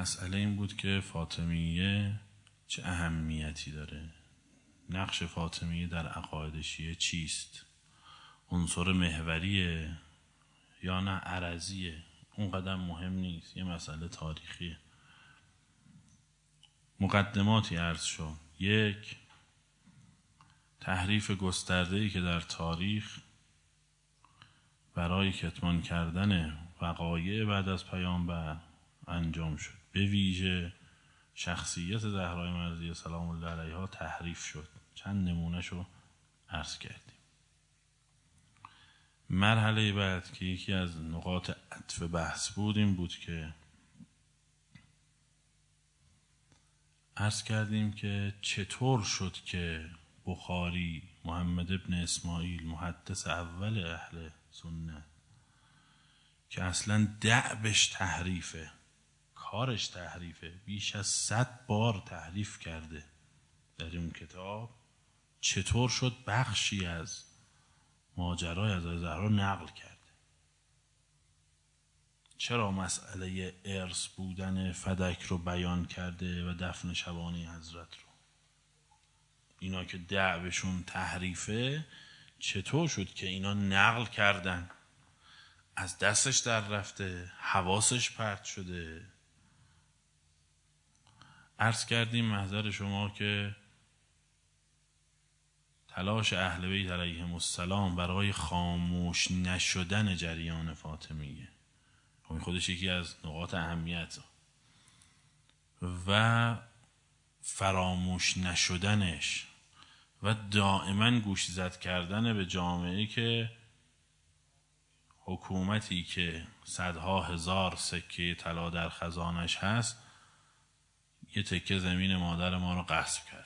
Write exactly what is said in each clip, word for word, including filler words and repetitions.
مسئله این بود که فاطمیه چه اهمیتی داره، نقش فاطمیه در عقاید شیعه چیست، عنصر محوریه یا نه عرضیه. اون قدم مهم نیست، یه مسئله تاریخیه. مقدماتی عرض شد. یک، تحریف گسترده‌ای که در تاریخ برای کتمان کردن وقایع بعد از پیامبر انجام شد، به ویژه شخصیت زهرای مرضیه سلام الله علیها تحریف شد. چند نمونهشو عرض کردیم. مرحله بعد که یکی از نقاط عطف بحث بود این بود که عرض کردیم که چطور شد که بخاری محمد ابن اسماعیل محدث اول اهل سنت که اصلا دعبش تحریفه، کارش تحریفه، بیش از صد بار تحریف کرده در این کتاب، چطور شد بخشی از ماجرای از زهرا نقل کرده؟ چرا مسئله ارث بودن فدک رو بیان کرده و دفن شبانه حضرت رو؟ اینا که دعوشون تحریفه چطور شد که اینا نقل کردن؟ از دستش در رفته، حواسش پرت شده. عرض کردیم محضر شما که تلاش اهل بیت علیهم السلام برای خاموش نشدن جریان فاطمیه خودش یکی از نقاط اهمیت و فراموش نشدنش و دائما گوشزد کردن به جامعه که حکومتی که صدها هزار سکه طلا در خزانش هست یه تکه زمین مادر ما رو غصب کرده.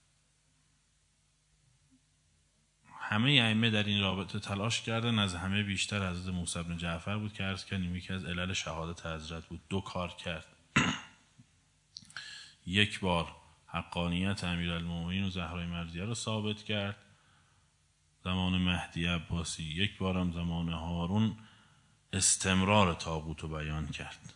همه ائمه در این رابطه تلاش کردن، از همه بیشتر حضرت موسی بن جعفر بود که عرض کردیم یکی از علل شهادت حضرت بود. دو کار کرد. یک بار حقانیت امیرالمومنین و زهرای مرضیه رو ثابت کرد زمان مهدی عباسی، یک بارم زمان هارون استمرار طاغوت رو بیان کرد.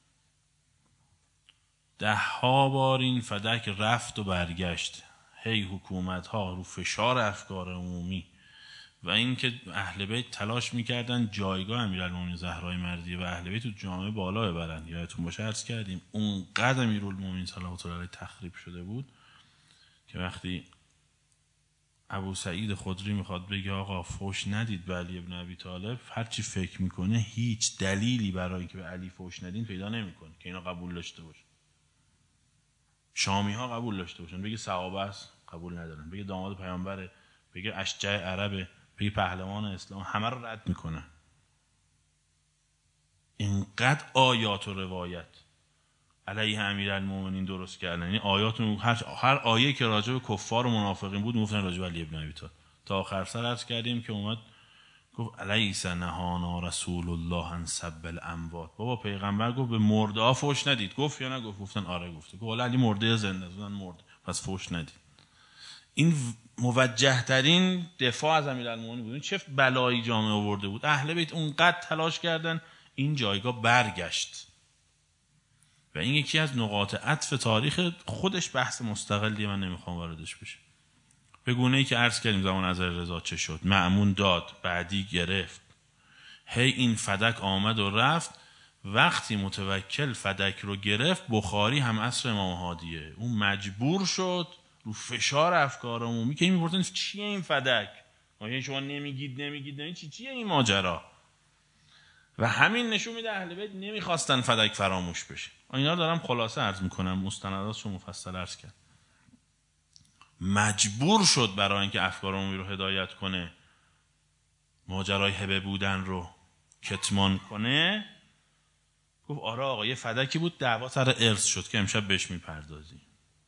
ده ها بار این فدک رفت و برگشت، هی حکومت ها رو فشار افکار عمومی و اینکه اهل بیت تلاش میکردن جایگاه امیرالمومنین زهرای مرضیه و اهل بیت تو جامعه بالا ببرن. یادتون باشه عرض کردیم اونقدر امیرالمومنین صلوات الله علیه تخریب شده بود که وقتی ابو سعید خدری میخواد بگه آقا فوش ندید به علی ابن ابی طالب، هرچی فکر میکنه هیچ دلیلی برای که به علی فوش ندین پیدا نمیکنه که اینا قبول داشته باشه. شامی ها قبول داشته باشن، بگه صحابه است قبول ندارن، بگه داماد پیامبره، بگه اشجع عربه، بگه پهلوان اسلام، همه رو رد میکنن. اینقدر آیات و روایت علیه امیرالمومنین درست کردن، یعنی آیات هر هر آیه که راجع به کفار و منافقین بود میگفتن راجع به علی ابن ابی طالب. تا آخر سر عرض کردیم که اومد گفت الیس نهانا رسول الله عن سب الاموات. بابا پیغمبر گفت به مرده ها فوش ندید. گفت یا نگفت؟ گفتن آره گفته. گفت علی مرده زنده زدن مرده پس فوش ندید. این موجه ترین دفاع از امیرالمومنین بود. چه بلایی جامعه آورده بود. اهل بیت اونقدر تلاش کردن این جایگاه برگشت و این یکی از نقاط عطف تاریخ خودش، بحث مستقلیه، من نمیخوام واردش بشه. به گونه‌ای که عرض کردیم زمان نظر رضا چه شد، مأمون داد، بعدی گرفت، هی این فدک آمد و رفت. وقتی متوکل فدک رو گرفت، بخاری هم عصر امام هادیه، اون مجبور شد رو فشار افکار عمومی که این میپرسن چیه این فدک، آیا شما نمیگید نمیگید نمیگید چی چیه این ماجرا؟ و همین نشون میده اهل بیت نمیخواستن فدک فراموش بشه. اینا دارم خلاصه عرض میکنم، مستنداتشو مفصل عرض کرد. مجبور شد برای اینکه افکار عمومی رو هدایت کنه، ماجرای هبه بودن رو کتمان کنه، گفت آره آقا یه فدکی بود دعوا سر ارث شد که امشب بهش میپردازیم.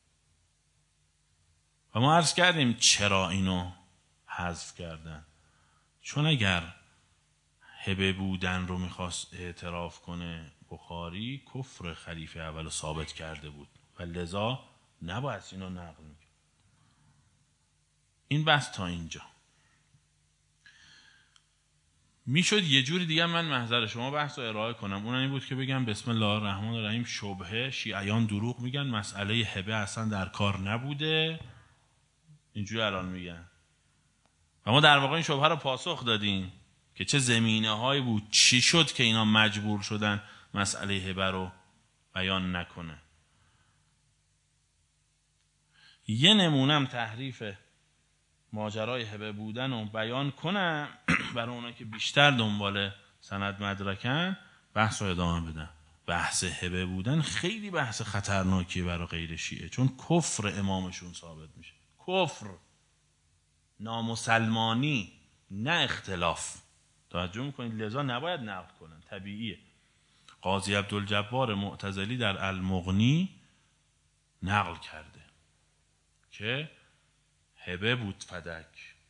و ما عرض کردیم چرا اینو حذف کردن. چون اگر هبه بودن رو میخواست اعتراف کنه بخاری، کفر خلیفه اول ثابت کرده بود و لذا نباید اینو نقل میکرد. این بحث تا اینجا. میشد یه جوری دیگه من محضر شما بحث رو ارائه کنم، اون این بود که بگم بسم الله الرحمن الرحیم شبهه، شیعیان دروغ میگن، مسئله هبه اصلا در کار نبوده، اینجوری الان میگن. و ما در واقع این شبهه رو پاسخ دادیم که چه زمینه هایی بود، چی شد که اینا مجبور شدن مسئله هبه رو بیان نکنه. یه نمونم تحریف ماجرای هبه بودن رو بیان کنم برای اونا که بیشتر دنبال سند مدرکن، بحث رو ادامه بدن. بحث هبه بودن خیلی بحث خطرناکیه برای غیر شیعه، چون کفر امامشون ثابت میشه، کفر، نامسلمانی، نه اختلاف. توجه میکنید؟ لذا نباید نقد کنن، طبیعیه. قاضی عبدالجبار معتزلی در المغنی نقل کرده که هبه بود فدک.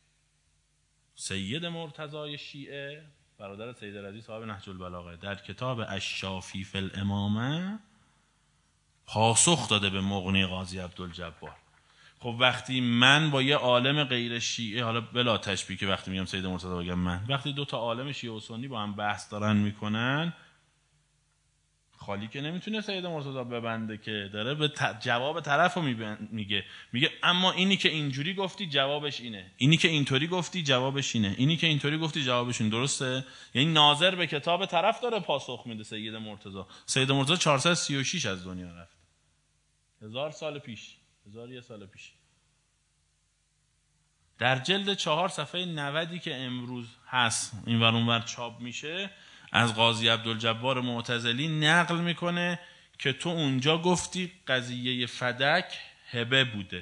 سید مرتضای شیعه برادر سید رضی صاحب نهج البلاغه در کتاب الشافی فی الامامه پاسخ داده به مغنی قاضی عبدالجبار. خب وقتی من با یه عالم غیر شیعه، حالا بلا تشبیه که وقتی میگم سید مرتضی بگم من، وقتی دو تا عالم شیعه و سنی با هم بحث دارن میکنن، خالی که نمیتونه سید مرتضی ببنده که داره به جواب طرف رو میگه میگه اما اینی که اینجوری گفتی جوابش اینه، اینی که اینطوری گفتی جوابش اینه، اینی که اینطوری گفتی جوابش این. درسته؟ یعنی ناظر به کتاب طرف داره پاسخ میده. سید مرتضی سید مرتضی چهارصد و سی و شش از دنیا رفت، هزار سال پیش، هزار یه سال پیش. در جلد چهار صفحه نودی که امروز هست این ور اون ور چاپ میشه، از قاضی عبدالجبار معتزلی نقل میکنه که تو اونجا گفتی قضیه فدک هبه بوده.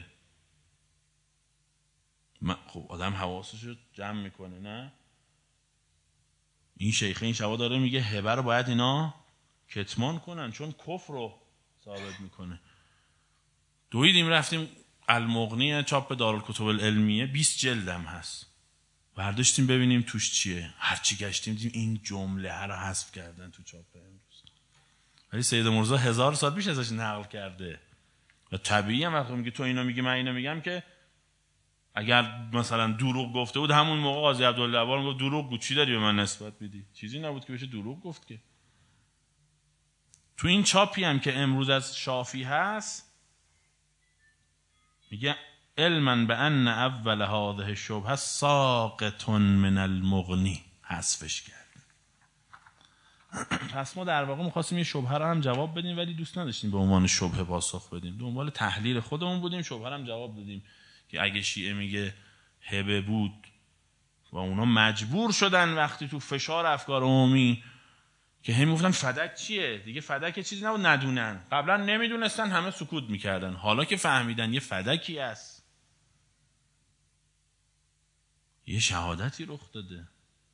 خب آدم حواسش رو جمع میکنه، نه؟ این شیخه این شبا داره میگه هبه رو باید اینا کتمان کنن چون کفر رو ثابت میکنه. دویدیم رفتیم المغنی چاپ دارالکتب العلمیه، بیست جلدم هست، برداشتیم ببینیم توش چیه. هرچی گشتیم دیدیم این جمله ها رو حذف کردن تو چاپ امروز، ولی سید مرتضی هزار سال پیش ازش نقل کرده. و طبیعی هم وقتی میگه تو اینو میگی من اینو میگم، که اگر مثلا دروغ گفته بود همون موقع قاضی عبدالجبار میگفت دروغ بود، چی داری به من نسبت میدی؟ چیزی نبود که بشه دروغ گفت که. تو این چاپی هم که امروز از شافی هست میگه علما بان اول هذه الشبهه ساقط من المغنی، حذفش کرد. پس ما در واقع می‌خواستیم یه شبهه رو هم جواب بدیم، ولی دوست نداشتیم به عنوان شبهه پاسخ بدیم، دنبال تحلیل خودمون بودیم. شبهه رو هم جواب دادیم که اگه شیعه میگه هبه بود و اونا مجبور شدن وقتی تو فشار افکار عمومی که هم گفتن فدک چیه دیگه، فدک چیزی نبود ندونن، قبلا نمیدونستن همه سکوت میکردن، حالا که فهمیدن یه فدکی است، یه شهادتی رخ داده،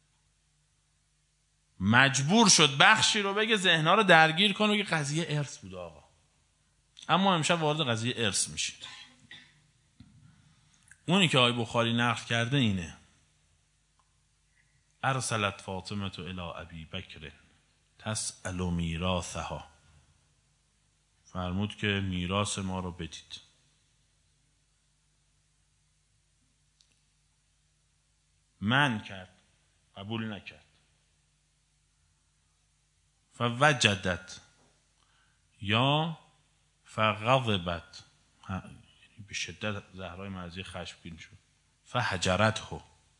مجبور شد بخشی رو بگه، ذهن‌ها رو درگیر کنه که قضیه ارث بود آقا. اما امشب وارد قضیه ارث میشید. اونی که آقای بخاری نقل کرده اینه: ارسلت فاطمه الی ابی بکر تسأل میراثها، فرمود که میراث ما رو بدید. من کرد، قبول نکرد. فوجدت یا فغضبت، به شدت زهرای مرضی خشمگین شد. فحجرته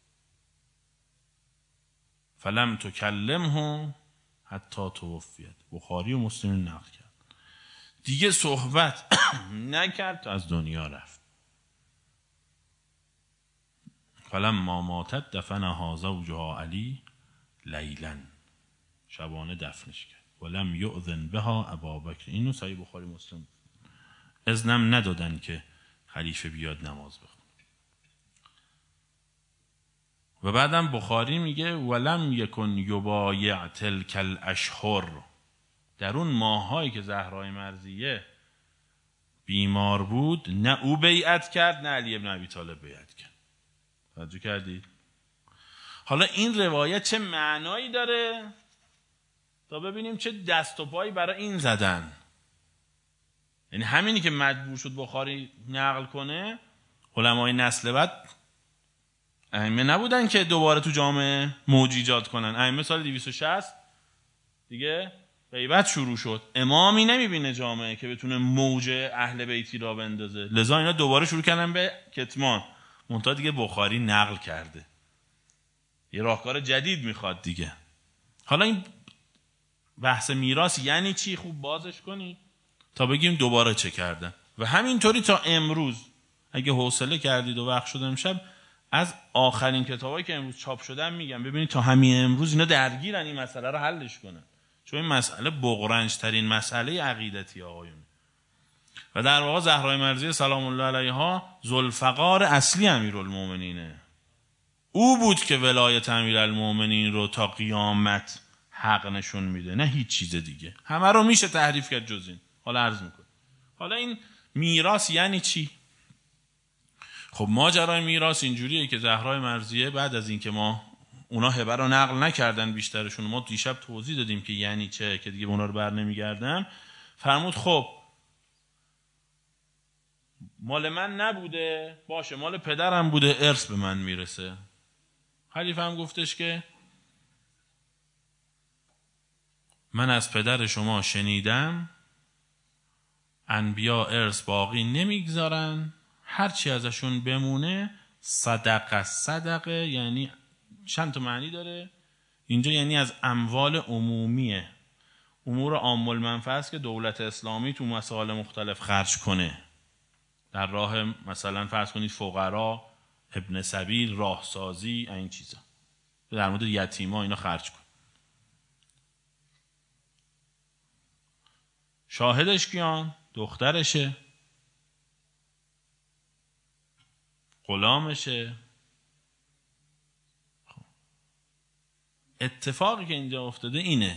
فلم تکلمه حتی توفیت. بخاری و مسلم نقل کرد. دیگه صحبت نکرد تا از دنیا رفت. فلما ماتت دفنها زوجها علی لیلا، شبانه دفنش کرد. ولم یؤذن بها ابابکر، اینو صحیح بخاری مسلم. اذنم ندادن که خلیفه بیاد نماز بخونه. و بعدم بخاری میگه ولم یکن یبایع تلک الاشهر، در اون ماهایی که زهرای مرضیه بیمار بود نه او بیعت کرد نه علی ابن ابی طالب بیعت کرد. توجه کردید؟ حالا این روایت چه معنایی داره تا ببینیم چه دست و پایی برای این زدن. یعنی همینی که مجبور شد بخاری نقل کنه، علمای نسل بعد ائمه نبودن که دوباره تو جامعه موج ایجاد کنن. ائمه سال دویست و شصت دیگه غیبت شروع شد، امامی نمیبینه جامعه که بتونه موج اهل بیتی را بندازه، لذا اینا دوباره شروع کردن به کتمان. منتها دیگه بخاری نقل کرده، یه راهکار جدید میخواد دیگه. حالا این بحث میراث یعنی چی خوب بازش کنی تا بگیم دوباره چه کردن. و همینطوری تا امروز اگه حوصله کردید و وقت شد امشب از آخرین کتابایی که امروز چاپ شدن میگم ببینید تا همین امروز اینا درگیرن این مسئله رو حلش کنن، چون این مسئله بغرنج ترین مسئله عقیدتی آقایون. و در واقع زهرای مرضیه سلام الله علیها ذوالفقار اصلی امیرالمومنینه. او بود که ولایت امیرالمومنین رو تا قیامت حق نشون میده، نه هیچ چیز دیگه. همه رو میشه تحریف کرد جز این. حالا عرض میکنم حالا این میراث یعنی چی؟ خب ماجرای میراث اینجوریه که زهرای مرضیه بعد از این که ما اونا هبه رو نقل نکردن بیشترشون، ما دیشب توضیح دادیم که یعنی چه، که دیگه اونا رو بر نمیگردم، فرمود خب مال من نبوده، باشه مال پدرم بوده، ارث به من میرسه. خلیفه هم گفتش که من از پدر شما شنیدم انبیا ارث باقی نمیگذارن، هرچی ازشون بمونه صدقه. صدقه یعنی چند تا معنی داره اینجا، یعنی از اموال عمومیه، امور عام المنفعه است که دولت اسلامی تو مسائل مختلف خرج کنه، در راه مثلا فرض کنید فقرا، ابن سبیل، راهسازی، این چیزا، در مورد یتیما اینا خرج کن. شاهدش کیان؟ دخترشه، غلامشه. اتفاقی که اینجا افتاده اینه،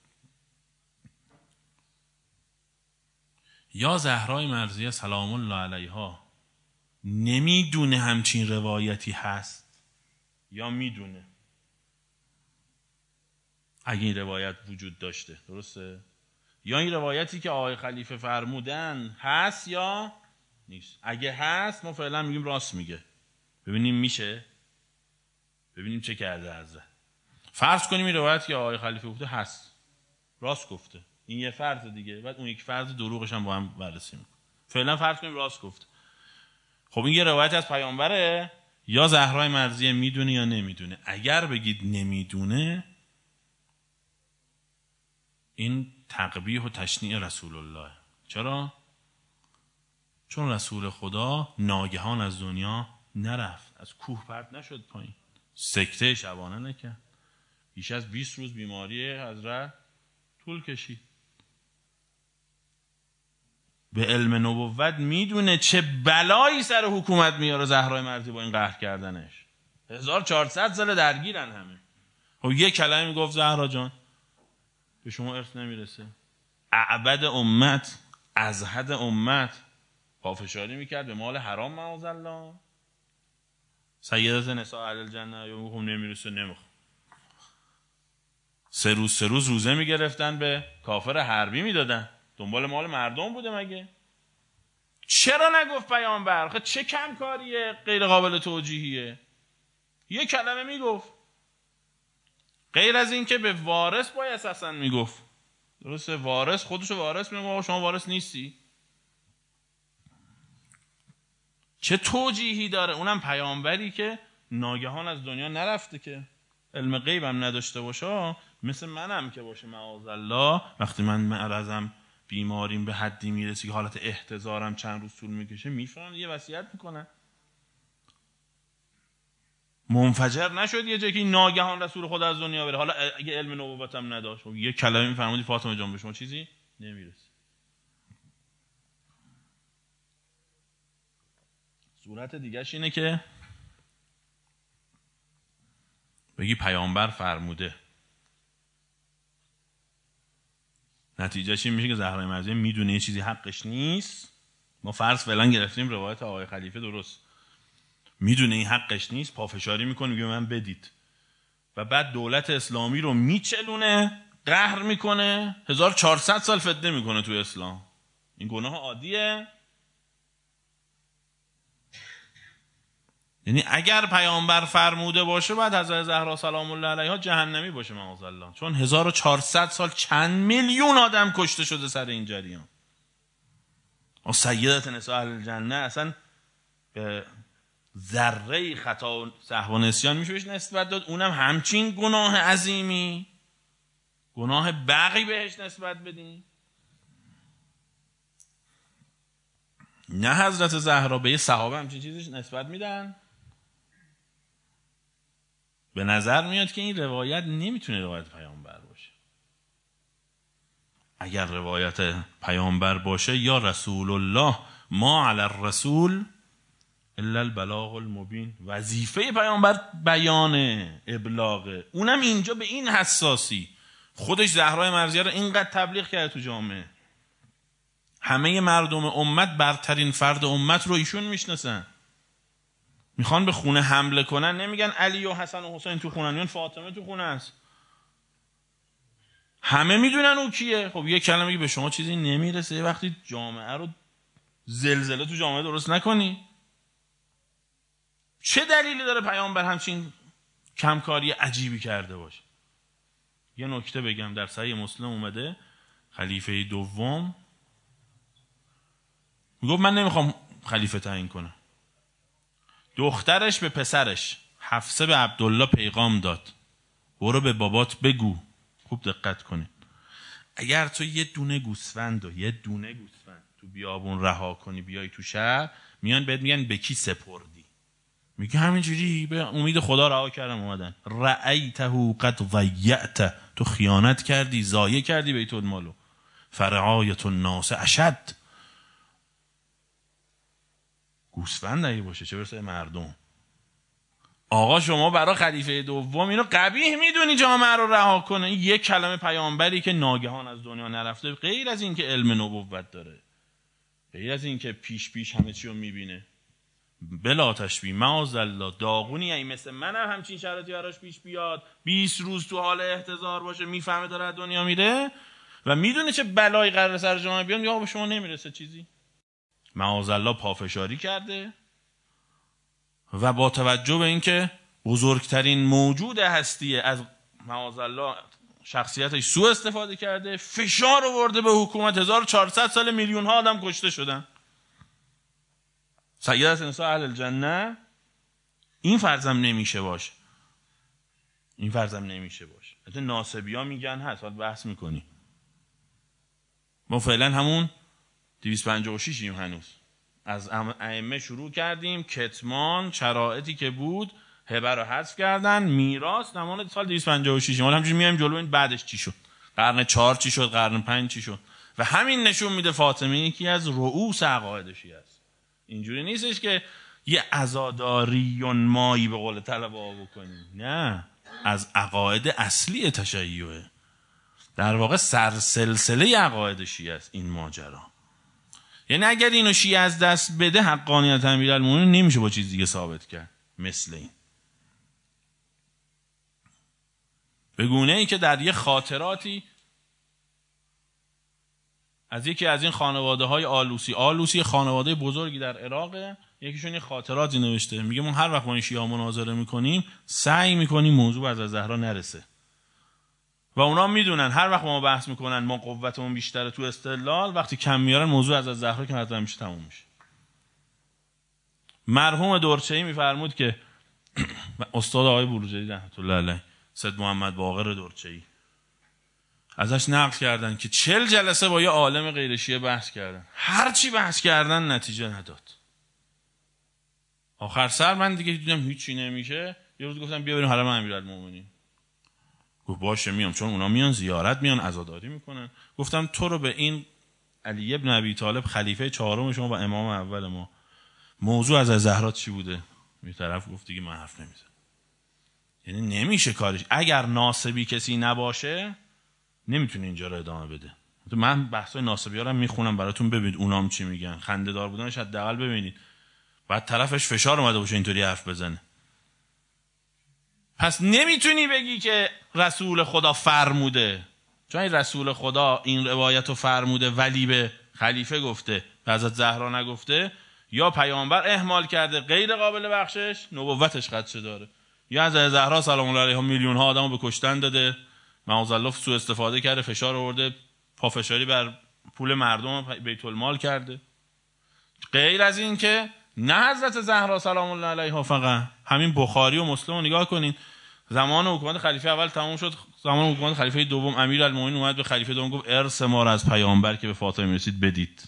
یا زهرای مرضیه سلام الله علیها نمیدونه همچین روایتی هست، یا میدونه اگه این روایت وجود داشته، درسته؟ یا این روایتی که آقای خلیفه فرمودن هست یا نیست. اگه هست ما فعلا میگیم راست میگه، ببینیم میشه، ببینیم چه کرده عزه. فرض کنیم این روایت که آقای خلیفه گفته هست، راست گفته، این یه فرض دیگه، بعد اون یک فرض دروغش هم با هم بررسی میکنه. فعلا فرض کنیم راست گفته. خب این یه روایت از پیامبره، یا زهرای مرضیه میدونه یا نمیدونه. اگر بگید نمیدونه، این تقبیح و تشنیع رسول الله. چرا؟ چون رسول خدا ناگهان از دنیا نرفت، از کوه پرت نشد پایین، سکته شبانه نکرد، بیش از بیست روز بیماری حضرت طول کشید. به علم نبوت میدونه چه بلایی سر حکومت میاره زهرای مرضی با این قهر کردنش. هزار و چهارصد سال درگیرن همه. خب یه کلمه میگفت زهرا جان به شما ارث نمیرسه، اعبد امت، ازهد امت، پافشاری میکرد به مال حرام معاذالله. سیدت نساء اهل الجنه یا میگم نمیرسه، نمیخوام. سه روز سه روز روزه میگرفتن به کافر حربی میدادن، دنبال مال مردم بوده مگه؟ چرا نگفت پیامبر؟ خب چه کم کاریه غیر قابل توجیهیه؟ یه کلمه میگفت، غیر از این که به وارث باید اساسا میگفت، درسته؟ وارث خودشو وارث میگه، شما وارث نیستی. چه توجیهی داره؟ اونم پیامبری که ناگهان از دنیا نرفته، که علم غیب هم نداشته باشه، مثل منم که باشه معاذالله، وقتی من معرضم بیماریم به حدی میرسی که حالت احتضارم چند روز طول میکشه، میفرن یه وصیت میکنن. منفجر نشد یه جایی که ناگهان رسول خدا از دنیا بره. حالا اگه علم نبوتم نداشت، یه کلمه میفرمودی فاطمه جان به شما چیزی نمیرسه. صورت دیگه‌ش اینه که بگی پیامبر فرموده، نتیجهش این میشه که زهرای مرضیه میدونه یه چیزی حقش نیست. ما فرض فعلا گرفتیم روایت آقای خلیفه درست، میدونه این حقش نیست، پافشاری میکنه میگه من بدید، و بعد دولت اسلامی رو میچلونه، قهر میکنه، هزار و چهارصد سال فتنه میکنه تو اسلام. این گناه عادیه؟ یعنی اگر پیامبر فرموده باشه بعد حضرت زهرا سلام الله علیها جهنمی باشه معاذالله، چون هزار و چهارصد سال چند میلیون آدم کشته شده سر این جریان. اون سیدت نساء اهل الجنه اصلا به ذره خطا و سهو و نسیان میشه بهش نسبت داد، اونم همچین گناه عظیمی، گناه بغی بهش نسبت بدین؟ نه حضرت زهرا به یه صحابه همچین چیزش نسبت میدن؟ به نظر میاد که این روایت نمیتونه روایت پیامبر باشه. اگر روایت پیامبر باشه یا رسول الله ما علی الرسول الا البلاغ المبین، وظیفه پیامبر بیان ابلاغه، اونم اینجا به این حساسی. خودش زهرای مرضیه رو اینقدر تبلیغ کرده تو جامعه، همه مردم امت برترین فرد امت رو ایشون میشناسن. میخوان به خونه حمله کنن نمیگن علی و حسن و حسین تو خونه، میگن فاطمه تو خونه است. همه میدونن او کیه. خب یه کلمه که به شما چیزی نمیرسه وقتی جامعه رو زلزله تو جامعه درست نکنی. چه دلیلی داره پیامبر همچین کمکاری عجیبی کرده باشه؟ یه نکته بگم، در صحیح مسلم اومده خلیفه دوم میگفت من نمیخوام خلیفه تعیین کنم. دخترش به پسرش حفصه به عبدالله پیغام داد برو به بابات بگو، خوب دقت کنید، اگر تو یه دونه گوسفند و یه دونه گوسفند تو بیابون رها کنی بیای تو شهر، میان بهت میگن به کی سپردی؟ میگه همینجوری به امید خدا رها کردم اومدن. رأیته قد ضیعت، تو خیانت کردی، ضایع کردی بیت المالو. فرعایت الناس اشد، گوسفند اگه باشه چه برسه مردم. آقا شما برای خلیفه دوم اینو قبیح میدونی جامعه رو رها کنه؟ این یک کلمه پیامبری که ناگهان از دنیا نرفته، غیر از این که علم نبوت داره، غیر از این که پیش پیش همه چی رو میبینه، بلا تشبیه معاذالله داغونی ای مثل منم همچین شرایطی براش پیش بیاد، بیست روز تو حال احتضار باشه، میفهمه داره از دنیا میره و میدونه چه بلایی قراره سر جامعه بیاد، یا به شما نمیرسه چیزی؟ معاذالله پافشاری کرده و با توجه به اینکه بزرگترین موجود هستی از معاذالله شخصیتش سوء استفاده کرده، فشار آورده به حکومت. هزار و چهارصد سال میلیون ها آدم کشته شدن. سیدت نساء اهل الجنه این فرضم نمیشه باشه، این فرضم نمیشه باشه. حتی ناسبی ها میگن هست، حالا بحث میکنی. ما فعلا همون دویست و پنجاه و شش ایم هنوز. از ائمه شروع کردیم، کتمان شرایطی که بود هبه رو حذف کردن، میراث نمونه سال دویست و پنجاه و شش. ما همینجوری میایم جلو، این بعدش چی شد؟ قرن چهار چی شد؟ قرن پنج چی شد؟ و همین نشون میده فاطمه یکی از رؤوس عقاید شیعه است. اینجوری نیستش که یه عزاداری مایی به قول طلبه‌ها بکنیم، نه، از عقاید اصلی تشیعه، در واقع سرسلسله عقاید شیعه است این ماجرا. یعنی اگر اینو شیعه از دست بده حقانیت امیرالمومنین نمیشه با چیز دیگه ثابت کرد مثل این. به گونه ای که در یه خاطراتی از یکی از این خانواده های آلوسی، آلوسی خانواده بزرگی در عراقه، یکیشون یه خاطراتی نوشته، میگه ما هر وقت با این شیعه مناظره میکنیم سعی میکنیم موضوع از زهرا نرسه و اونا میدونن هر وقت ما بحث میکنن ما قوتمون بیشتره تو استدلال، وقتی کم میارن موضوع از زهرا که حتما میشه تموم میشه. مرحوم دورچه‌ای میفرمود که استاد آقای بروجردی رحمت الله علیه، سید محمد باقر دورچه‌ای، ازش نقل کردن که چل جلسه با یه عالم غیر شیعه بحث کردن، هر چی بحث کردن نتیجه نداد. آخر سر من دیگه دیدم هیچی نمیشه، یه روز گفتم بیا بریم حرم امیرالمومنین. گفت باشه میام، چون اونا میان زیارت، میان عزاداری میکنن. گفتم تو رو به این علی ابن ابی طالب خلیفه چهارم شما و امام اول ما، موضوع از زهرا چی بوده؟ می طرف گفت دیگه من حرف نمیزنم. یعنی نمیشه کارش. اگر ناسبی کسی نباشه نمیتونه اینجا رو ادامه بده. من بحثای ناسبی ها رو میخونم براتون ببینید اونام چی میگن، خنده دار بودنش حداقل ببینید، بعد طرفش فشار اومده باشه اینطوری حرف بزنه. پس نمیتونی بگی که رسول خدا فرموده، چون این رسول خدا این روایت رو فرموده ولی به خلیفه گفته و حضرت زهرا نگفته، یا پیامبر اهمال کرده غیر قابل بخشش، نبوتش خدشه داره، یا از زهرا سلام الله علیها میلیون ها آدمو به کشتن داده، معاذ سوء استفاده کرده، فشار آورده، پافشاری بر پول مردم بیت المال کرده. غیر از این که نه حضرت زهرا سلام الله علیها، فقط همین بخاری و مسلم رو نگاه کنین، زمان حکومت خلیفه اول تموم شد، زمان حکومت خلیفه دوم امیرالمومنین اومد به خلیفه دوم گفت ارث ما رو از پیامبر که به فاطمه میرسید بدید.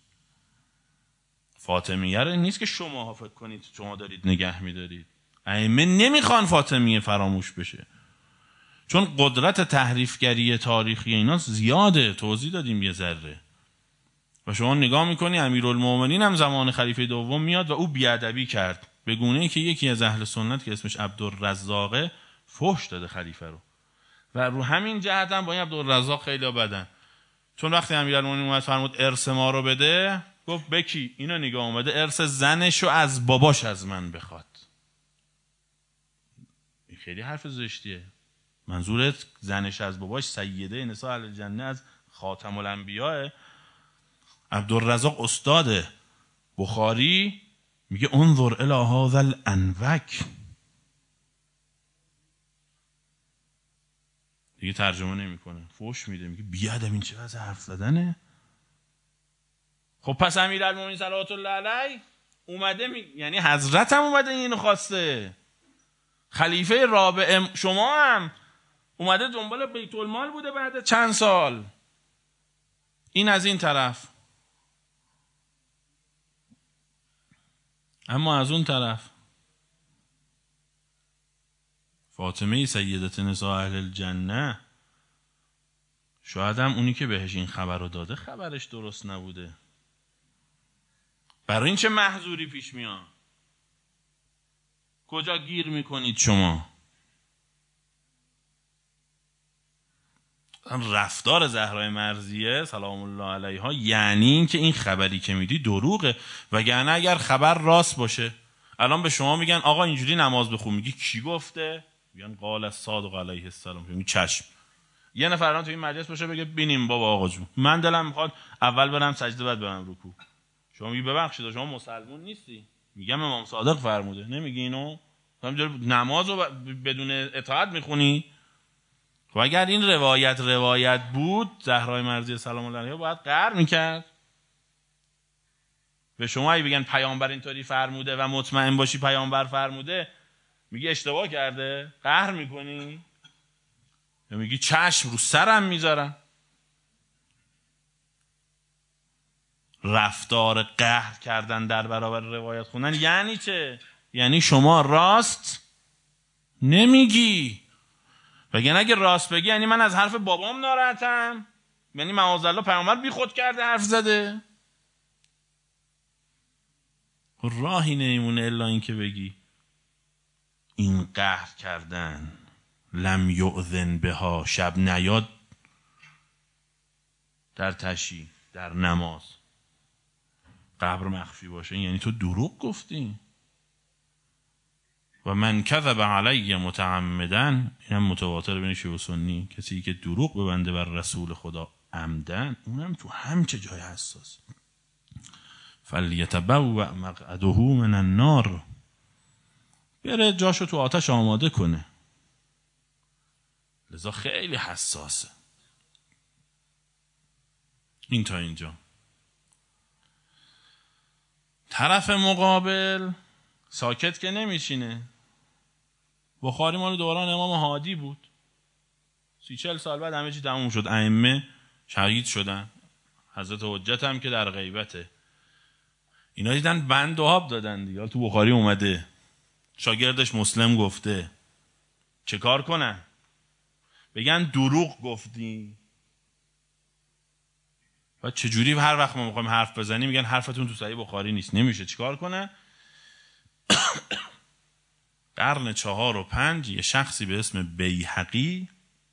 فاطمیه رو نیست که شما فکر کنید شما دارید نگه میدارید. ائمه نمیخوان فاطمیه فراموش بشه، چون قدرت تحریفگری تاریخی اینا زیاده، توضیح دادیم یه ذره. و شما نگاه میکنی امیرالمومنین هم زمان خلیفه دوم میاد و او بیادبی کرد، به گونه‌ای که یکی از اهل سنت که اسمش عبدالرزاقه فحش داده خلیفه رو. و رو همین جهت هم با این عبدالرزاق خیلی بدن، چون وقتی امیرالمومنین اومد فرمود ارث ما رو بده، گفت بکی؟ اینو نگاه اومده ارث زنشو از باباش از من بخواد. این خیلی حرف زشتیه. منظورت زنش از باباش سیده نساء اهل الجنه از خاتم الانبیاء؟ عبدالرزاق استاد بخاری میگه انظر الی هذا الانوک. دیگه ترجمه نمیکنه، فوش میده، میگه بیادب این چه وضع حرف زدنه. خب پس امیرالمومنین صلوات الله علیه اومده می... یعنی حضرت هم اومده اینو خواسته، خلیفه رابع شما هم اومده دنبال بیت المال بوده بعد چند سال. این از این طرف. اما از اون طرف فاطمه سیدت نساء اهل الجنه، شاید هم اونی که بهش این خبر رو داده خبرش درست نبوده. برای این چه محظوری پیش میاد؟ کجا گیر میکنید شما؟ رفتار زهرای مرضیه سلام الله علیها یعنی این که این خبری که میدی دروغه، وگرنه اگر خبر راست باشه الان به شما میگن آقا اینجوری نماز بخون، میگی کی گفته؟ میگن قال الصادق علیه السلام، میگی چشم. یه نفر الان تو این مجلس باشه بگه بینیم بابا آقا جون من دلم میخواد اول برم سجده بعد برم رکوع، شما میگی ببخشید شما مسلمون نیستی، میگم امام صادق فرموده، نمیگی اینو؟ نمازو بدون اطاعت میخونی؟ و اگر این روایت روایت بود زهرای مرضیه سلام الله علیها باید قهر میکرد. به شما اگه بگن پیامبر اینطوری فرموده و مطمئن باشی پیامبر فرموده، میگی اشتباه کرده؟ قهر میکنی؟ یا میگی چشم رو سرم میذارم؟ رفتار قهر کردن در برابر روایت خوندن یعنی چه؟ یعنی شما راست نمیگی. وگرنه اگه راست بگی یعنی من از حرف بابام ناراحتم، یعنی معاذالله پیامبر بی خود کرده حرف زده. راهی نمیمونه الا این که بگی این قهر کردن لم یؤذن بها، شب نیاد در تشییع در نماز قبر مخفی باشه، یعنی تو دروغ گفتی. و من کذب علی متعمدن، اینم متواتر بین شیعه و سنی، کسی که دروغ ببنده بر رسول خدا عمدن، اونم تو همچه جای حساس، فلیتبوأ مقعده من النار، بره جاشو تو آتش آماده کنه. لذا خیلی حساسه. این تا اینجا. طرف مقابل ساکت که نمیشینه. بخاری مال دوران امام هادی بود، سی چل سال بعد همه چی تموم شد، ائمه شهید شدن، حضرت حجت هم که در غیبته، اینا دیدن بند و آب دادن دیگه. تو بخاری اومده شاگردش مسلم گفته، چه کار کنن؟ بگن دروغ گفتی؟ و چجوری هر وقت ما میخوایم حرف بزنیم میگن حرفتون تو صحیح بخاری نیست؟ نمیشه. چیکار کنه؟ قرن چهار و پنج یه شخصی به اسم بیهقی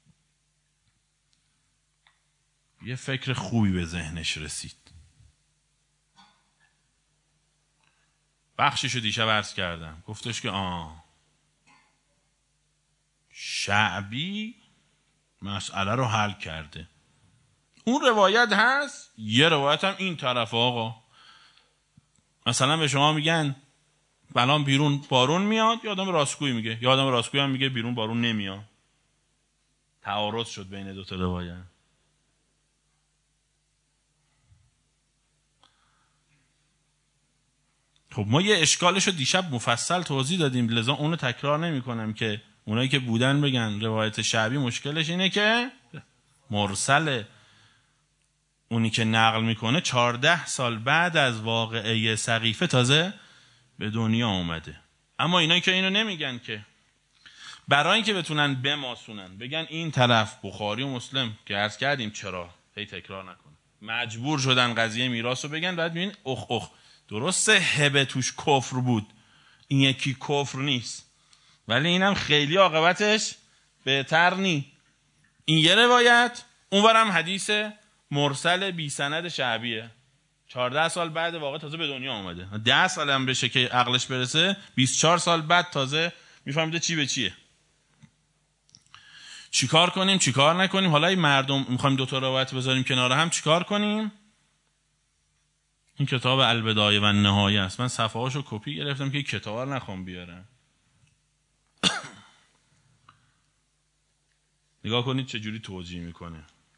یه فکر خوبی به ذهنش رسید. بخششو دیشب عرض کردم، گفتش که آه شعبی مسئله رو حل کرده. اون روایت هست، یه روایت هم این طرف آقا مثلا به شما میگن الان بیرون بارون میاد، یا آدم راستگویی میگه، یا آدم راستگویی هم میگه بیرون بارون نمیاد. تعارض شد بین دو تا روایت. خب ما یه اشکالشو دیشب مفصل توضیح دادیم، لذا اونو تکرار نمی کنم که اونایی که بودن بگن. روایت شعبی مشکلش اینه که مرسله، اونی که نقل میکنه چهارده سال بعد از واقعه سقیفه تازه به دنیا اومده. اما اینایی که اینو نمیگن که برای اینکه بتونن بماسونن بگن این طرف بخاری و مسلم که عرض کردیم چرا هی تکرار نکنه، مجبور شدن قضیه میراث رو بگن. بعد ببین اخ اخ درسته هبه توش کفر بود، این یکی کفر نیست، ولی اینم خیلی عاقبتش بهتر نی. این یه روایت، اونورم حدیث مرسل بی سند شعبیه، چهارده سال بعد واقع تازه به دنیا آمده. ده سال هم بشه که عقلش برسه، بیست و چهار سال بعد تازه میفهمیده چی به چیه. چیکار کنیم چیکار نکنیم؟ حالا این مردم میخوایم دو تا روایت بذاریم کنار هم، چیکار کنیم؟ این کتاب البدایه و النهایه است. من صفحه‌هاشو کپی گرفتم که کتاب رو نخوام بیارم. نگاه کنید چه جوری توجیه میکنه.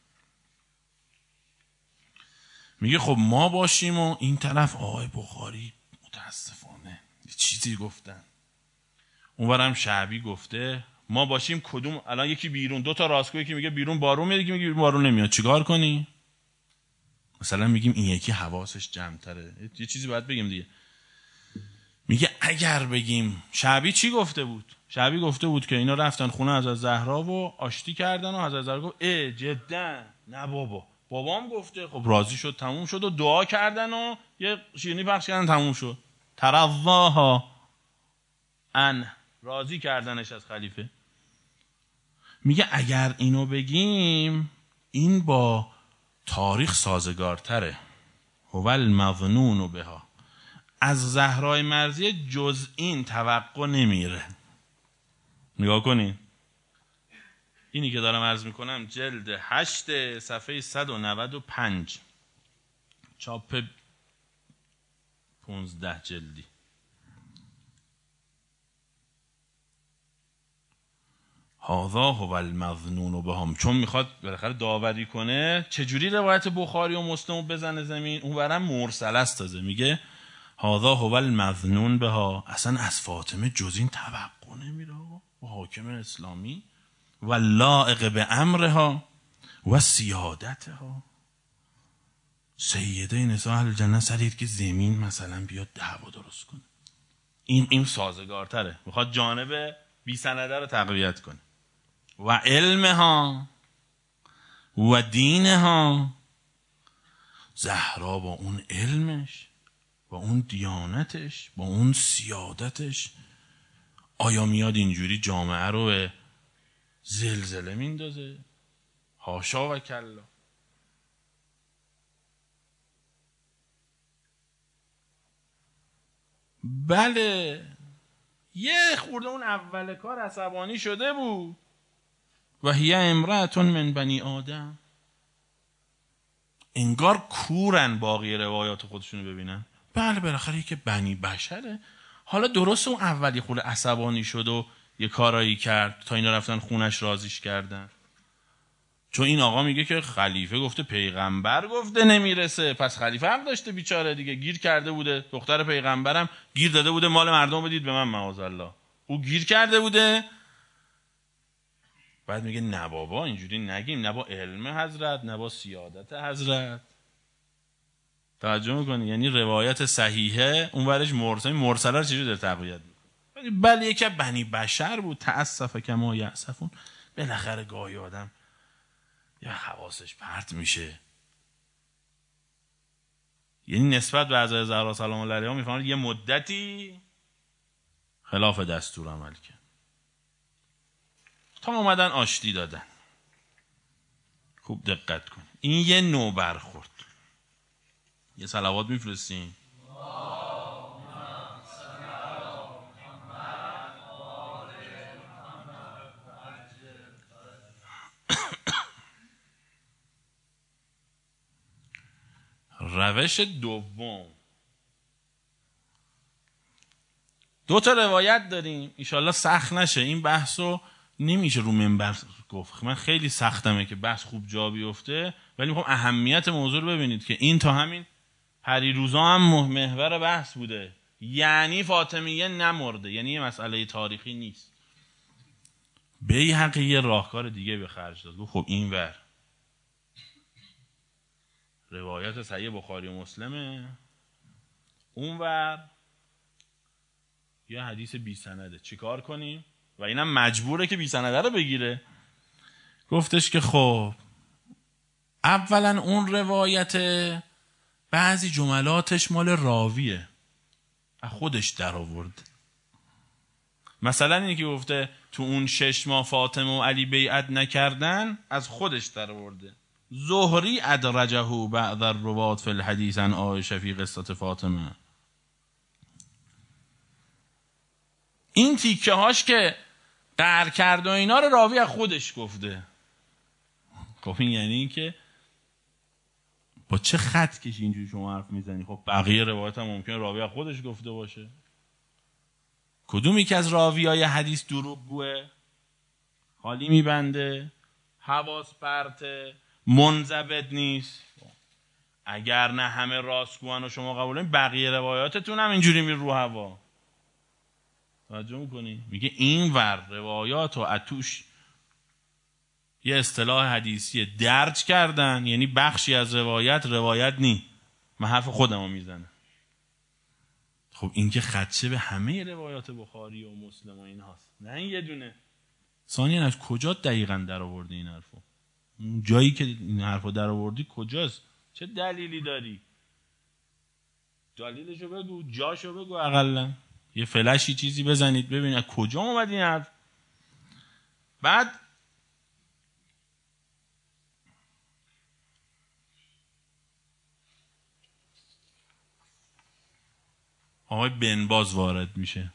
میگه خب ما باشیم و این طرف آقای بخاری متاسفانه یه چیزی گفتن، اونورم شعبی گفته، ما باشیم کدوم؟ الان یکی بیرون، دو تا راستگویی که میگه بیرون بارون میاد، یکی میگه بیرون بارون نمیاد، چیکار کنی؟ مثلا میگیم این یکی حواسش جمع‌تره، یه چیزی باید بگیم دیگه. میگه اگر بگیم شعبی چی گفته بود؟ شعبی گفته بود که اینا رفتن خونه حضرت زهرا و آشتی کردن و حضرت زهرا گفت اه جدا نه بابا، بابام گفته. خب راضی شد، تموم شد و دعا کردن و یه شیرینی پخش کردن، تموم شد. ترواها ان، راضی کردنش از خلیفه. میگه اگر اینو بگیم این با تاریخ سازگارتره. هو المظنون بها، از زهرای مرضیه جز این توقع نمیره. نگاه کنین اینی که دارم عرض میکنم جلد هشت صفحه صد و نود و پنج، چاپ پونزده جلدی. هذا هو المظنون بهم، چون میخواد بالاخره داوری کنه چجوری روایت بخاری و مسلم بزنه زمین. اون برام مرسل است. تازه میگه هذا هو المظنون بها، اصلا از فاطمه جز این توقع نمیره و حاکم اسلامی و لائق به امرها و سیادتها، سیده نساء الجنه، سرید که زمین مثلا بیاد دعوا درست کنه. این این سازگارتره، میخواد جانب بی سنده رو تقویت کنه. و علمها و دینها، زهرا با اون علمش، با اون دیانتش، با اون سیادتش، آیا میاد اینجوری جامعه رو به زلزله میندازه؟ حاشا و کلا. بله یه خورده اون اول کار عصبانی شده بود. و هی امرأة من بنی آدم، انگار کورن باقی روایات خودشونو ببینن. بله بالاخره که بنی بشره. حالا درست اون اولی خورده عصبانی شد و یه کارایی کرد تا اینا رفتن خونش رازیش کردن، چون این آقا میگه که خلیفه گفته، پیغمبر گفته نمیرسه، پس خلیفه حق داشته بیچاره دیگه، گیر کرده بوده. دختر پیغمبرم گیر داده بوده مال مردم بدید به من معاذالله، او گیر کرده بوده. بعد میگه نه بابا اینجوری نگیم، نه با علم حضرت نه با سیادت حضرت. توجه میکنی؟ یعنی روایت صحیحه اون ورش مرسل، مرسله رو چجوری در تقویت میکنه؟ بله یکی بنی بشر بود، تأسف کما یأسفون. بالاخره گاهی آدم یا حواسش پرت میشه. یعنی نسبت به حضرت زهرا سلام الله علیها میفهمید یه مدتی خلاف دستور عمل کرد تا اومدن آشتی دادن. خوب دقت کن، این یه نوع برخورد. یه صلوات میفرستین؟ روش دوم دو تا روایت داریم، ایشالله سخت نشه. این بحثو نمیشه رو منبر گفت، من خیلی سختمه که بحث خوب جا بیفته، ولی میخوام اهمیت موضوع رو ببینید که این تا همین پریروزا هم محور بحث بوده. یعنی فاطمیه نمرده، یعنی یه مسئله تاریخی نیست. بیهقی یه راهکار دیگه به خرج داد. خب این ور روایت صحیح بخاری و مسلمه، اون ور یه حدیث بی سنده، چیکار کنیم؟ و اینم مجبوره که بی سنده رو بگیره. گفتش که خب اولا اون روایت بعضی جملاتش مال راویه، از خودش در آورد. مثلا اینی که گفته تو اون شش ماه فاطمه و علی بیعت نکردن، از خودش در آورده. زهری ادرجه بعض الروات فی الحدیث عن عایشه فی قصه فاطمه. این تیکه هاش که قهر کرد و اینا رو راوی از خودش گفته. خب این یعنی این که با چه خط کشی اینجوری شما حرف میزنی؟ خب بقیه روایت هم ممکنه راوی از خودش گفته باشه. کدومی که از راویای حدیث دروغگوه، خالی میبنده، حواس پرته، منضبط نیست؟ اگر نه همه راستگوان و شما قبول کنید، بقیه روایاتتون هم اینجوری میره رو هوا. توجه میکنی؟ میگه این ور روایات و اتوش یه اصطلاح حدیثی درج کردن، یعنی بخشی از روایت روایت نی. من حرف خودم رو میزنم. خب این که خدشه به همه روایات بخاری و مسلم و این هاست، نه این یه دونه. ثانیاً از کجا دقیقاً در آوردی این حرفو؟ اون جایی که این حرفو در آوردی کجاست؟ چه دلیلی داری؟ دلیلشو بگو، جاشو بگو، اقلا یه فلشی چیزی بزنید ببینید از کجا اومد این حرف. بعد آقای بن باز وارد میشه،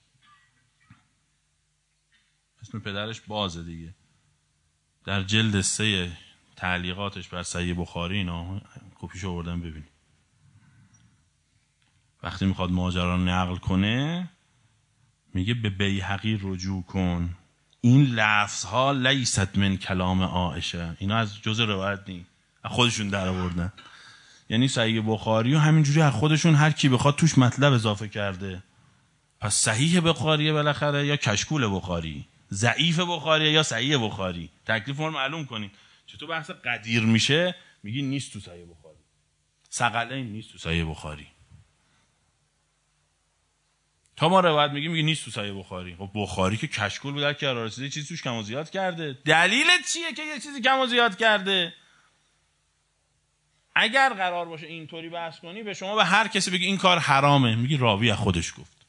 اسم پدرش بازه دیگه، در جلد سه تعلیقاتش بر صحیح بخاری، اینا کپیشو آوردم ببین. وقتی میخواد ماجرا رو نقل کنه میگه به بیهقی رجوع کن، این لفظ ها لیست من کلام عایشه، اینا از جزء روایت نی، از خودشون در آوردن. یعنی صحیح بخاری و همینجوری از خودشون هر کی بخواد توش مطلب اضافه کرده. پس صحیح بخاریه بالاخره یا کشکول بخاری، ضعیف بخاریه یا صحیح بخاری. تکلیف رو معلوم کنین. چطور بحث قدیر میشه میگی نیست تو صحیح بخاری، ثقلین نیست تو صحیح بخاری. تا ما روایت میگیم میگه نیست تو صحیح بخاری. خب بخاری که کشکول بود که رسیده چیزی توش کم و زیاد کرده. دلیلت چیه که یه چیزی کم و زیاد کرده؟ اگر قرار باشه اینطوری بحث کنی، به شما به هر کسی بگی این کار حرامه، میگی راوی از خودش گفت.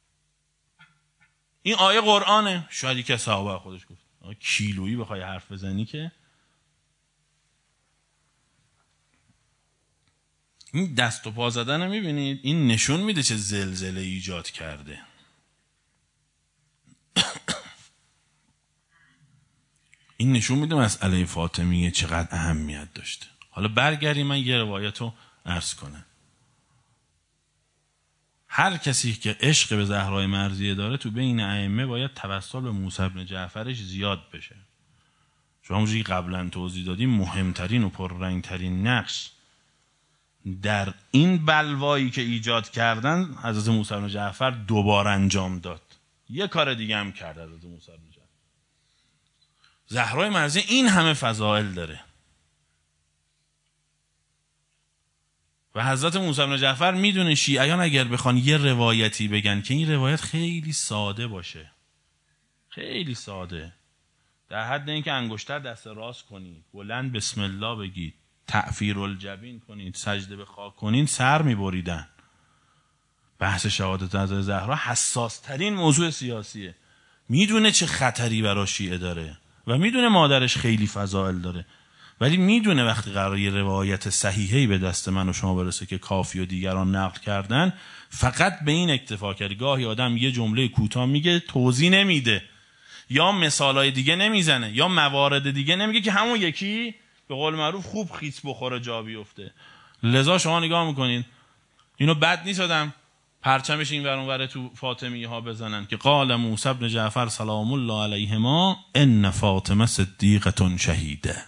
این آیه قرآنه، شاید یک صحابه از خودش گفت. کیلویی بخوای حرف بزنی که این دست و پا زدن رو میبینید، این نشون میده چه زلزله ایجاد کرده. این نشون میده مسئله فاطمیه چقدر اهمیت داشته. حالا برگردیم من یه روایت رو عرض کنم. هر کسی که عشق به زهرای مرضیه داره تو بین ائمه باید توسل به موسی بن جعفرش زیاد بشه. شما همونجوری قبلا توضیح دادیم مهمترین و پررنگترین نقش در این بلوایی که ایجاد کردن حضرت موسی بن جعفر دوبار انجام داد. یه کار دیگه هم کرد حضرت موسی بن جعفر. زهرای مرضیه این همه فضائل داره و حضرت موسی بن جعفر میدونه شیعیان اگر بخوان یه روایتی بگن که این روایت خیلی ساده باشه، خیلی ساده، در حد اینکه انگشتر دست راست کنید، بلند بسم الله بگید، تعفیر الجبین کنید، سجده به خاک کنید، سر میبریدن. بحث شهادت حضرت زهرا حساس ترین موضوع سیاسیه. میدونه چه خطری برای شیعه داره و میدونه مادرش خیلی فضائل داره، ولی میدونه وقتی قرار یه روایت صحیحی به دست من و شما برسه که کافی و دیگران نقل کردن، فقط به این اکتفا کرد. گاهی آدم یه جمله کوتاه میگه، توضیح نمیده، یا مثالای دیگه نمیزنه، یا موارد دیگه نمیگه که همون یکی به قول معروف خوب خیس بخوره جا بیفته. لذا شما نگاه میکنین اینو بد نیست آدم پرچمش این ور اون ور تو فاطمی ها بزنن که قال موسی بن جعفر سلام الله علیهما ان فاطمه صدیقه شهیده.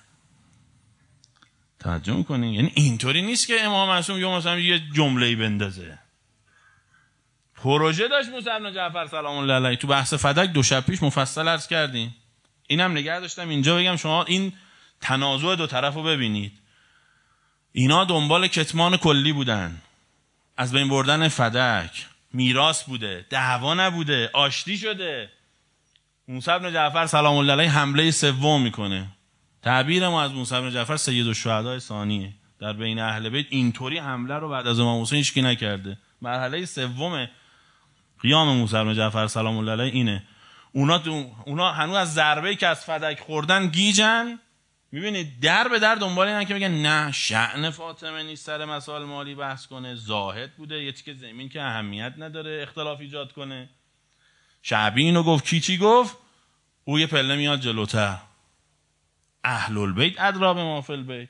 توجه میکنین؟ یعنی اینطوری نیست که امام معصوم یا مثلا یه جمله‌ای بندازه. پروژه داشت موسی بن جعفر سلام الله علیه. تو بحث فدک دو شب پیش مفصل عرض کردیم. اینم نگه داشتم اینجا بگم شما این تنازع دو طرفو ببینید. اینا دنبال کتمان کلی بودن، از بین بردن فدک، میراث بوده، دعوا نبوده، آشتی شده. موسی بن جعفر سلام الله علیه حمله سوم میکنه. تعبیر ما از موسی بن جعفر سید الشهداء ثانیه در بین اهل بیت. اینطوری حمله رو بعد از امام حسین هیچ کی نکرده. مرحله سوم قیام موسی بن جعفر سلام الله علیه اینه. اونا اونا هنوز از ضربه‌ای که از فدک خوردن گیجن. میبینید در به در دنبال اینن که بگن نه شأن فاطمه نیست سر مسائل مالی بحث کنه، زاهد بوده، یه تیکه زمین که اهمیت نداره اختلاف ایجاد کنه. شعبی اینو گفت، کی چی گفت؟ او یه پله میاد جلوتر. اهل البیت ادرا به ما فی البیت.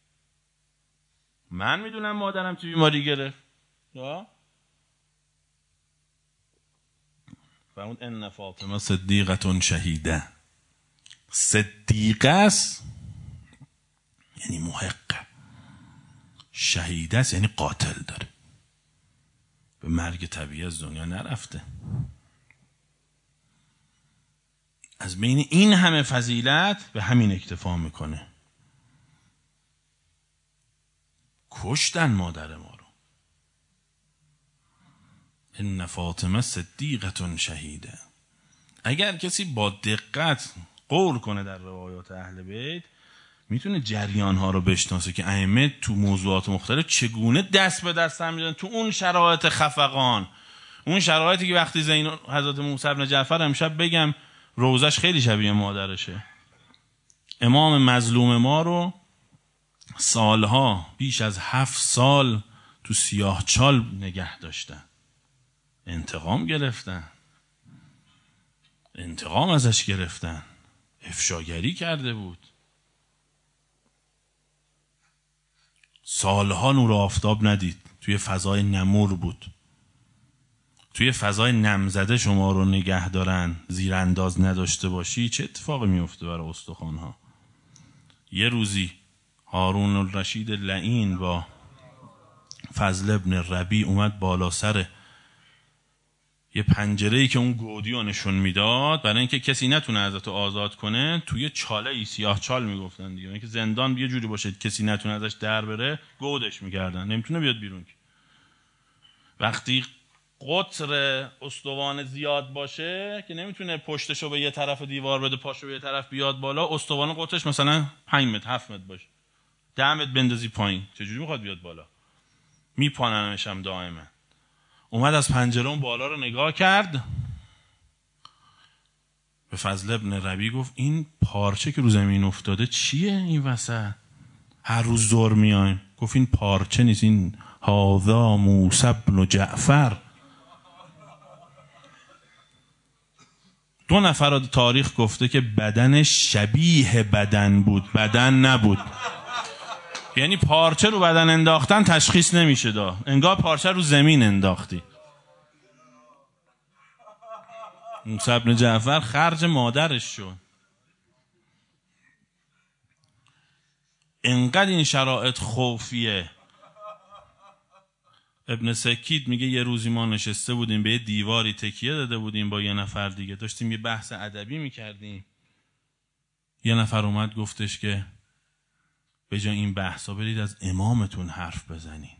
من میدونم مادرم چه بیماری گرفت. فرمود ان فاطمه صدیقه شهیده. صدیقه است یعنی محقه، شهیده است یعنی قاتل داره، به مرگ طبیعی از دنیا نرفته. از بین این همه فضیلت به همین اکتفا میکنه. کشتن مادر ما رو. ان فاطمه صدیقه شهیده. اگر کسی با دقت قول کنه در روایات اهل بیت میتونه جریان ها رو بشناسه که ائمه تو موضوعات مختلف چگونه دست به دست هم میدن تو اون شرایط خفقان، اون شرایطی که وقتی زین حضرت موسی بن جعفر امشب بگم روزش خیلی شبیه مادرشه. امام مظلوم ما رو سالها بیش از هفت سال تو سیاه چال نگه داشتن، انتقام گرفتن، انتقام ازش گرفتن، افشاگری کرده بود. سالها نور آفتاب ندید، توی فضای نمور بود. توی فضای نمزده شما رو نگه دارن، زیر انداز نداشته باشی چه اتفاقی میفته برای استخوان‌ها؟ یه روزی هارون الرشید لعین با فضل ابن ربیع اومد بالا سر یه پنجره‌ای که اون گودیو نشون میداد برای اینکه کسی نتونه ازتو آزاد کنه. توی چاله ای سیاه چال میگفتن دیگه، اینکه زندان یه جوری باشه کسی نتونه ازش در بره گودش میکردن، نمیتونه بیاد بیرون. وقتی قطر استوان زیاد باشه که نمیتونه پشتشو به یه طرف دیوار بده پاشو به یه طرف بیاد بالا، استوان قطرش مثلا پنج متر هفت متر باشه، ده متر بندازی پایین چجوری میخواد بیاد بالا؟ میپاننش هم دائما. اومد از پنجره اون بالا رو نگاه کرد، به فضل ابن ربیع گفت این پارچه که رو زمین افتاده چیه این وسط؟ هر روز زور میایم. گفت این پارچه نیست، این هذا موسی بن جعفر. دو نفر تاریخ گفته که بدنش شبیه بدن بود، بدن نبود. یعنی پارچه رو بدن انداختن تشخیص نمیشه دا، انگار پارچه رو زمین انداختی. موسی بن جعفر خرج مادرش شد. انقدر این شرایط خوفیه. ابن سکید میگه یه روزی ما نشسته بودیم به یه دیواری تکیه داده بودیم با یه نفر دیگه، داشتیم یه بحث ادبی میکردیم. یه نفر اومد گفتش که به جای این بحثا برید از امامتون حرف بزنین.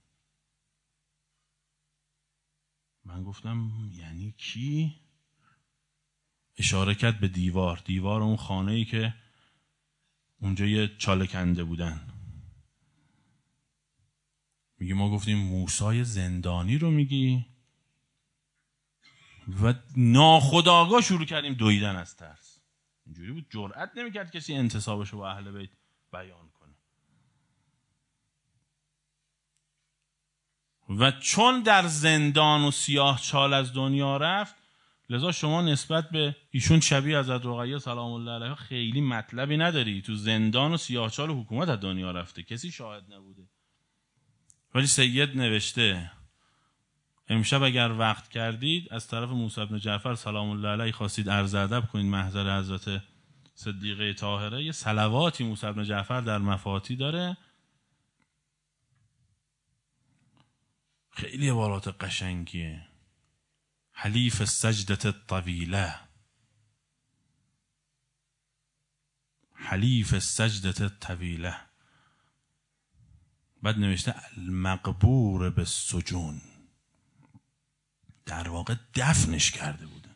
من گفتم یعنی کی؟ اشاره کرد به دیوار، دیوار اون خانه‌ای که اونجا یه چاله کنده بودن. میگه ما گفتیم موسی زندانی رو میگی؟ و ناخودآگاه شروع کردیم دویدن از ترس. اینجوری بود جرئت نمیکرد کسی انتصابش رو با اهل بیت بیان کنه. و چون در زندان و سیاه چال از دنیا رفت، لذا شما نسبت به ایشون شبیه حضرت رقیه سلام الله علیها خیلی مطلبی نداری. تو زندان و سیاه چال و حکومت از دنیا رفته، کسی شاهد نبوده. ولی سید نوشته امشب اگر وقت کردید از طرف موسی بن جعفر سلام الله علیه خواستید عرض ادب کنید محضر حضرت صدیقه طاهره، یه صلواتی موسی بن جعفر در مفاتی داره، خیلی عبارات قشنگیه. حلیف السجدة الطویله، حلیف السجدة الطویله. بعد نوشته المقبور بالسجون، در واقع دفنش کرده بودن.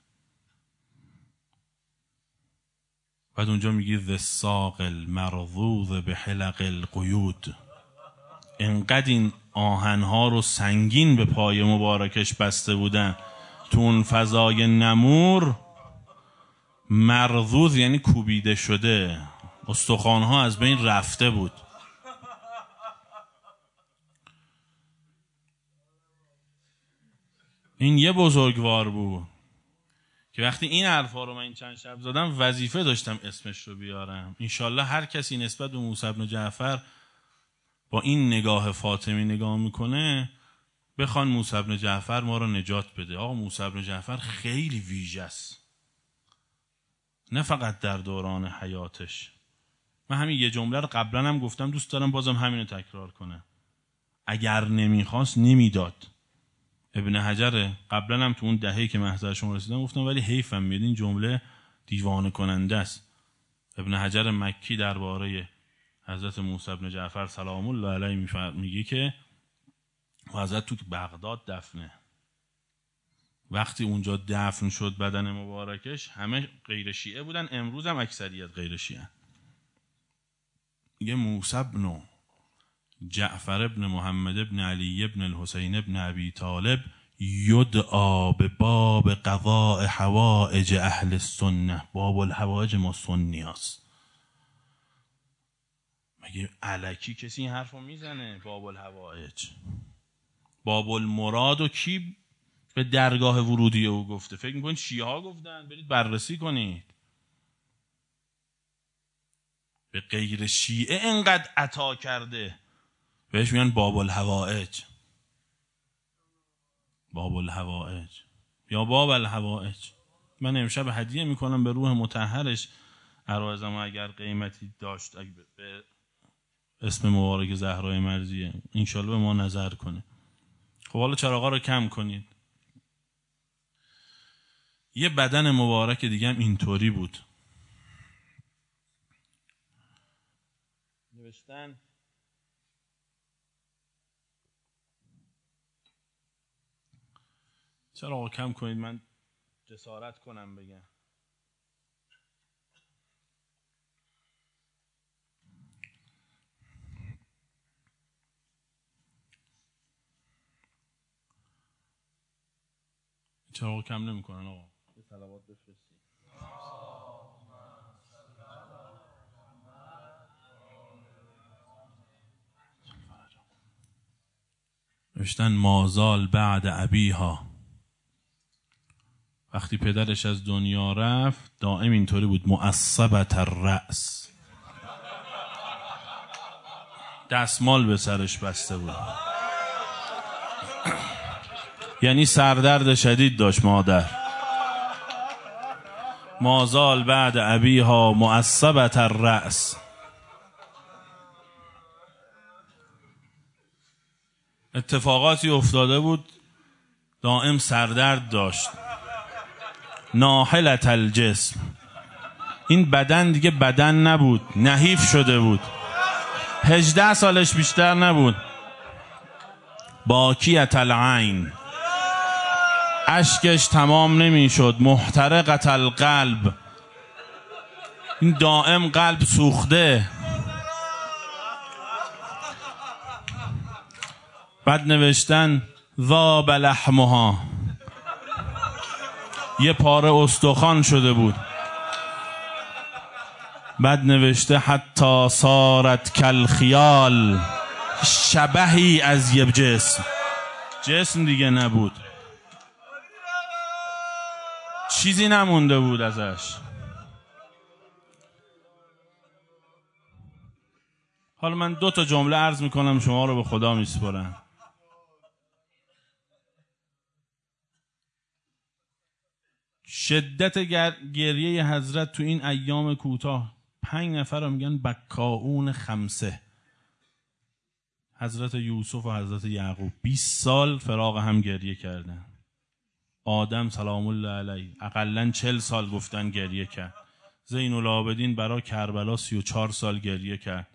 بعد اونجا میگی ذی الساق المرضوض بحلق القیود، انقدر این آهنها رو سنگین به پای مبارکش بسته بودن تو اون فضای نمور. مرضوض یعنی کوبیده شده، استخوانها از بین رفته بود. این یه بزرگوار بود که وقتی این حرفا رو من این چند شب زدم وظیفه داشتم اسمش رو بیارم. انشالله هر کسی نسبت به موسی بن جعفر با این نگاه فاطمی نگاه میکنه بخوان موسی بن جعفر ما رو نجات بده. آقا موسی بن جعفر خیلی ویژه است، نه فقط در دوران حیاتش. من همین یه جمله رو قبلا هم گفتم، دوست دارم بازم همینو تکرار کنه. اگر نمیخواست نمیداد. ابن حجر قبلا هم تو اون دهه‌ای که محضر شما رسیدم گفتم، ولی حیفم میاد این جمله دیوانه کننده است. ابن حجر مکی درباره حضرت موسی بن جعفر سلام الله علیه میگه که حضرت تو بغداد دفنه. وقتی اونجا دفن شد بدن مبارکش همه غیر شیعه بودن، امروز هم اکثریت غیر شیعه. میگه موسی بن جعفر ابن محمد ابن علی ابن الحسین ابن ابی طالب یدعا به باب قضاء حوائج اهل السنه. باب الحوائج ما سنی هست. مگه الکی کسی این حرف رو میزنه؟ باب الحوائج، باب المراد و کی به درگاه ورودی او گفته؟ فکر میکنید شیعه ها گفتن؟ برید بررسی کنید. به غیر شیعه انقدر عطا کرده بهش میگن باب الحوائج. باب الحوائج یا باب الحوائج. من امشب هدیه میکنم به روح مطهرش عرایزم، اگر قیمتی داشت به اسم مبارک زهرای مرضیه انشالله به ما نظر کنه. خب حالا چراغا رو کم کنید. یه بدن مبارک دیگه هم اینطوری بود. نوشتن چراغا کم کنید من جسارت کنم بگم. چراغا کم نمی کنن آقا. یه صلوات بفرستید. نوشتن مازال بعد ابیها، وقتی پدرش از دنیا رفت دائم اینطوری بود، معصبت الرأس، دستمال به سرش بسته بود. یعنی سردرد شدید داشت مادر. مازال بعد ابیها معصبت الرأس. اتفاقاتی افتاده بود دائم سردرد داشت. ناحلت الجسم، این بدن دیگه بدن نبود، نحیف شده بود. هجده سالش بیشتر نبود. باکیت العین، اشکش تمام نمی شد. محترقت القلب، این دائم قلب سوخته. بعد نوشتن ذاب لحمها، یه پاره استخوان شده بود. بعد نوشته حتی صارت کالخیال، شبحی از یه جسم، جسم دیگه نبود، چیزی نمونده بود ازش. حالا من دو تا جمله عرض میکنم شما رو به خدا میسپارم. شدت گریه حضرت تو این ایام کوتاه، پنج نفر رو میگن بکاؤون خمسه، حضرت یوسف و حضرت یعقوب بیست سال فراق هم گریه کردن. آدم سلام الله علیه اقلن چل سال گفتن گریه کرد. زین العابدین برای کربلا سی و چهار سال گریه کرد.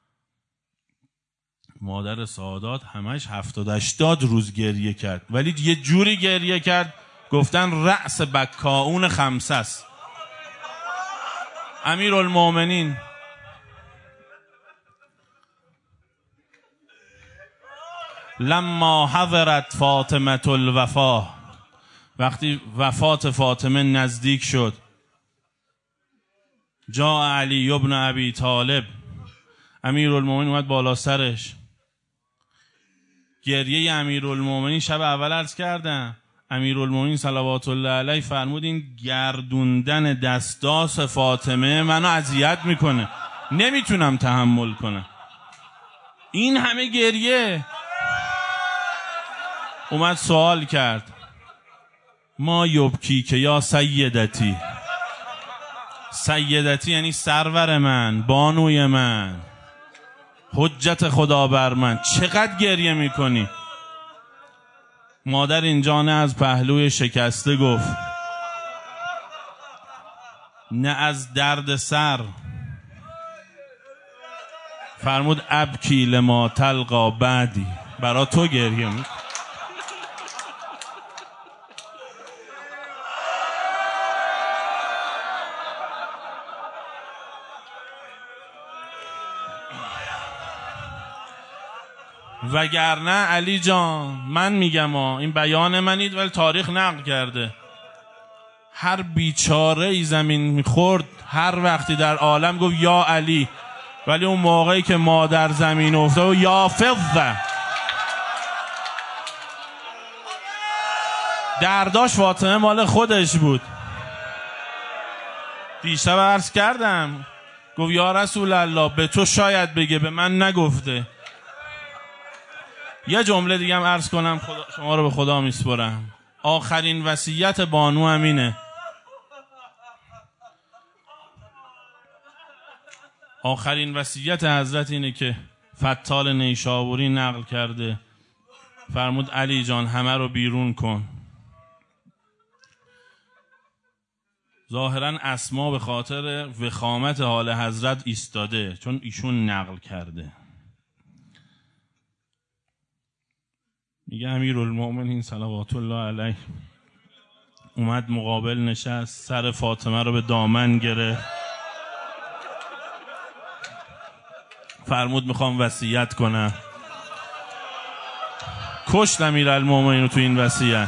مادر سادات همش هفتاد هشتاد روز گریه کرد، ولی یه جوری گریه کرد گفتن رأس بکاؤون خمسه است. امیرالمومنین لما حضرت فاطمه الوفا، وقتی وفات فاطمه نزدیک شد، جا علی ابن ابی طالب، امیرالمومنین اومد بالا سرش. گریه امیرالمومنین شب اول عرض کردم، امیرالمومنین صلوات الله علیه فرمود این گردوندن دستاس فاطمه منو اذیت میکنه، نمیتونم تحمل کنم. این همه گریه. اومد سوال کرد ما یبکی که یا سیدتی، سیدتی یعنی سرور من، بانوی من، حجت خدا بر من، چقدر گریه میکنی؟ مادر اینجا نه از پهلوی شکسته گفت، نه از درد سر، فرمود ابکی لما تلقا بعدی، برا تو گریه میکنی. وگرنه علی جان من میگم ها، این بیان منید ولی تاریخ نقل کرده، هر بیچاره ای زمین میخورد هر وقتی در عالم گفت یا علی، ولی اون موقعی که مادر زمین افتاد و یا فضه، درداش فاطمه مال خودش بود. دیشب عرض کردم گفت یا رسول الله به تو شاید بگه به من نگفته. یه جمله دیگه هم عرض کنم، خدا شما رو به خدا میسپرم. آخرین وصیت بانو همینه، آخرین وصیت حضرت اینه که فتال نیشابوری نقل کرده، فرمود علی جان همه رو بیرون کن. ظاهرا اسما به خاطر وخامت حال حضرت ایستاده، چون ایشون نقل کرده. میگه امیرالمومنین صلوات الله علیه اومد مقابل نشست، سر فاطمه رو به دامن گرفت، فرمود میخوام وصیت کنم. کشت امیرالمومنین رو تو این وصیت.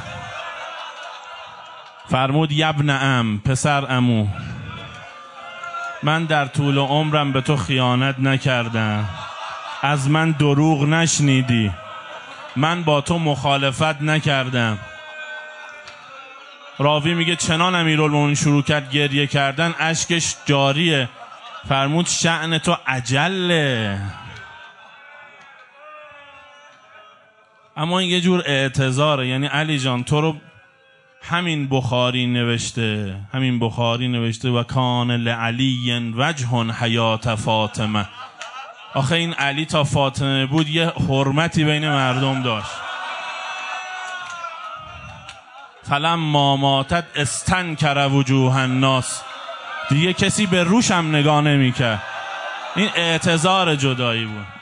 فرمود یبن ام، پسر عمو، من در طول عمرم به تو خیانت نکردم، از من دروغ نشنیدی، من با تو مخالفت نکردم. راوی میگه چنان امیرالمومنین شروع کرد گریه کردن اشکش جاریه. فرمود شأن تو عجله. اما این یه جور اعتذاره، یعنی علی جان تو رو همین بخاری نوشته، همین بخاری نوشته و کان لعلی وجه حیات فاطمه. آخه این علی تا فاطمه بود یه حرمتی بین مردم داشت. فلما ماتت استنکر وجوه الناس، دیگه کسی به روشم نگاه نمی کرد. این اعتذار جدایی بود.